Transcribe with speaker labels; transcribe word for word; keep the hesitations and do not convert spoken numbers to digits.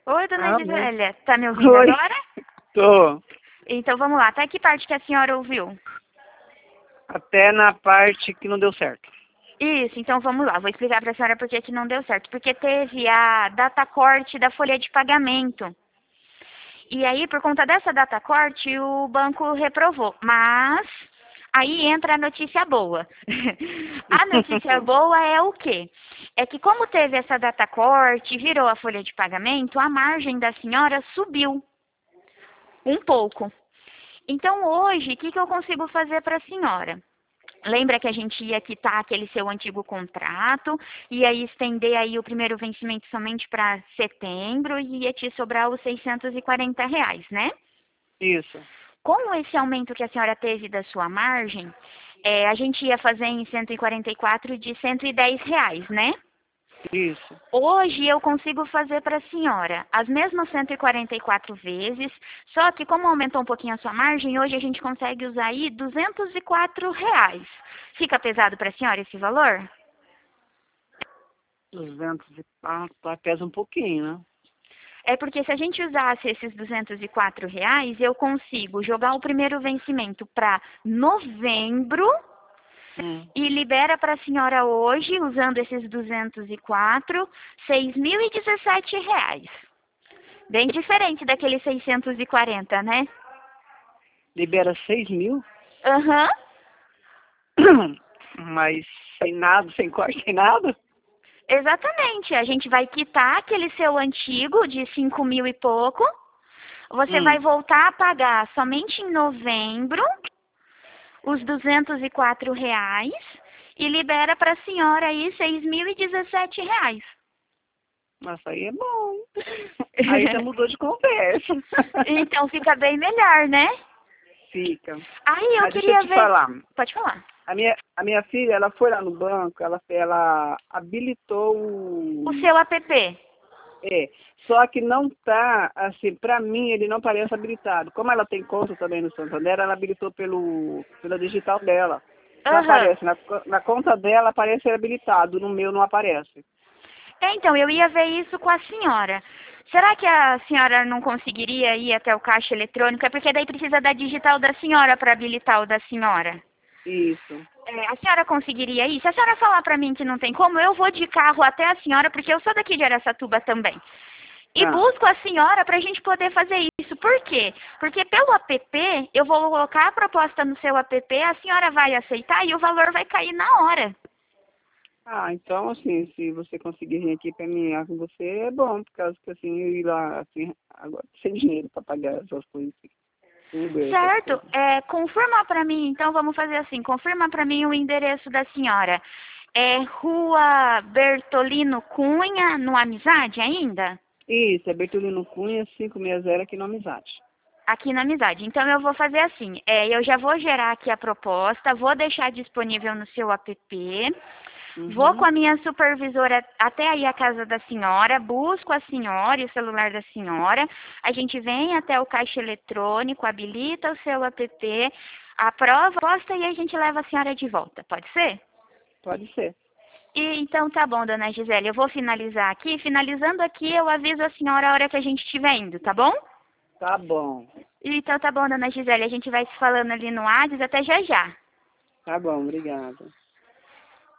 Speaker 1: Oi, dona
Speaker 2: Ah, bom.
Speaker 1: Gisélia. Tá me ouvindo
Speaker 2: Oi.
Speaker 1: agora?
Speaker 2: Tô.
Speaker 1: Então vamos lá. Até que parte que a senhora ouviu?
Speaker 2: Até na parte que não deu certo.
Speaker 1: Isso, então vamos lá. Vou explicar para a senhora por que que não deu certo. Porque teve a data corte da folha de pagamento. E aí, por conta dessa data corte, o banco reprovou. Mas aí entra a notícia boa. A notícia boa é o quê? É que como teve essa data corte, virou a folha de pagamento, a margem da senhora subiu um pouco. Então hoje, o que, que eu consigo fazer para a senhora? Lembra que a gente ia quitar aquele seu antigo contrato, ia estender aí o primeiro vencimento somente para setembro e ia te sobrar os seiscentos e quarenta reais, né?
Speaker 2: Isso.
Speaker 1: Com esse aumento que a senhora teve da sua margem, é, a gente ia fazer em cento e quarenta e quatro de cento e dez reais, né?
Speaker 2: Isso.
Speaker 1: Hoje eu consigo fazer para a senhora as mesmas cento e quarenta e quatro vezes, só que como aumentou um pouquinho a sua margem, hoje a gente consegue usar aí duzentos e quatro reais. Fica pesado para a senhora esse valor?
Speaker 2: duzentos e quatro, pesa um pouquinho, né?
Speaker 1: É porque se a gente usasse esses duzentos e quatro reais, eu consigo jogar o primeiro vencimento para novembro
Speaker 2: Hum.
Speaker 1: e libera para a senhora hoje, usando esses duzentos e quatro, seis mil e dezessete reais. Bem diferente daqueles seiscentos e quarenta, né?
Speaker 2: Libera seis mil,
Speaker 1: Aham.
Speaker 2: mas sem nada, sem corte, sem nada.
Speaker 1: Exatamente. A gente vai quitar aquele seu antigo de cinco mil e pouco. Você vai
Speaker 2: Hum.
Speaker 1: voltar a pagar somente em novembro os duzentos e quatro reais e libera para a senhora aí seis mil e dezessete reais.
Speaker 2: Nossa, aí é bom. Aí já mudou de conversa.
Speaker 1: Então fica bem melhor, né?
Speaker 2: Fica.
Speaker 1: Aí eu
Speaker 2: Mas deixa eu
Speaker 1: queria
Speaker 2: te
Speaker 1: ver.
Speaker 2: falar.
Speaker 1: Pode falar.
Speaker 2: A minha, a minha filha, ela foi lá no banco, ela, ela habilitou
Speaker 1: O
Speaker 2: o...
Speaker 1: seu app.
Speaker 2: É, só que não tá, assim, pra mim ele não parece habilitado. Como ela tem conta também no Santander, ela habilitou pelo, pela digital dela. Então
Speaker 1: Aham.
Speaker 2: aparece, na, na conta dela aparece ser habilitado, no meu não aparece.
Speaker 1: É, então, eu ia ver isso com a senhora. Será que a senhora não conseguiria ir até o caixa eletrônico? É porque daí precisa da digital da senhora para habilitar o da senhora.
Speaker 2: Isso.
Speaker 1: É, a senhora conseguiria ir? Se a senhora falar para mim que não tem como, eu vou de carro até a senhora, porque eu sou daqui de Araçatuba também. E
Speaker 2: Ah,
Speaker 1: busco a senhora para a gente poder fazer isso. Por quê? Porque pelo app, eu vou colocar a proposta no seu app, a senhora vai aceitar e o valor vai cair na hora.
Speaker 2: ah, então assim, se você conseguir vir aqui para mim com você, é bom, por causa que assim, eu ir lá, assim, agora, sem dinheiro para pagar essas coisas, assim, Uber, essas
Speaker 1: Certo.
Speaker 2: coisas.
Speaker 1: É, confirma para mim, então vamos fazer assim. Confirma para mim o endereço da senhora. É Rua Bertolino Cunha, no Amizade ainda?
Speaker 2: Isso, é Bertolino Cunha, quinhentos e sessenta aqui no Amizade.
Speaker 1: Aqui na Amizade. Então eu vou fazer assim. É, eu já vou gerar aqui a proposta, vou deixar disponível no seu app. Vou com
Speaker 2: Uhum.
Speaker 1: a minha supervisora até aí a casa da senhora, busco a senhora e o celular da senhora. A gente vem até o caixa eletrônico, habilita o seu app, aprova, posta e a gente leva a senhora de volta. Pode ser?
Speaker 2: Pode ser.
Speaker 1: E, então tá bom, dona Gisele. Eu vou finalizar aqui. Finalizando aqui, eu aviso a senhora a hora que a gente estiver indo, tá bom?
Speaker 2: Tá bom.
Speaker 1: Então tá bom, dona Gisele. A gente vai se falando ali no WhatsApp até já já.
Speaker 2: Tá bom, obrigada.